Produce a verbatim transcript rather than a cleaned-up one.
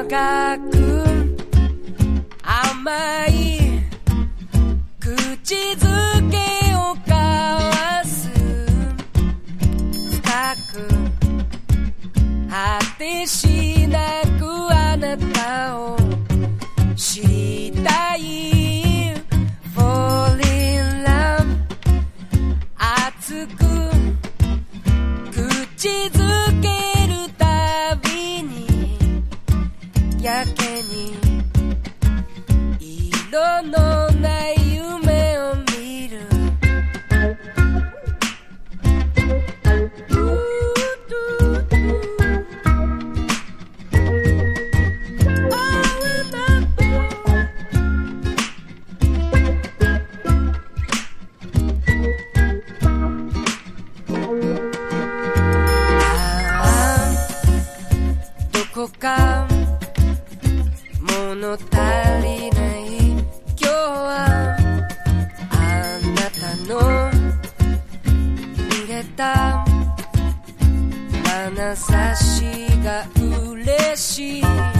長く甘い口づけを交わす深く果てしなくあなたを知りたい Fall in love 熱く口づけるたびにやけに色のない夢を見るどこか物足りない今日はあなたの入れた眼差しが嬉しい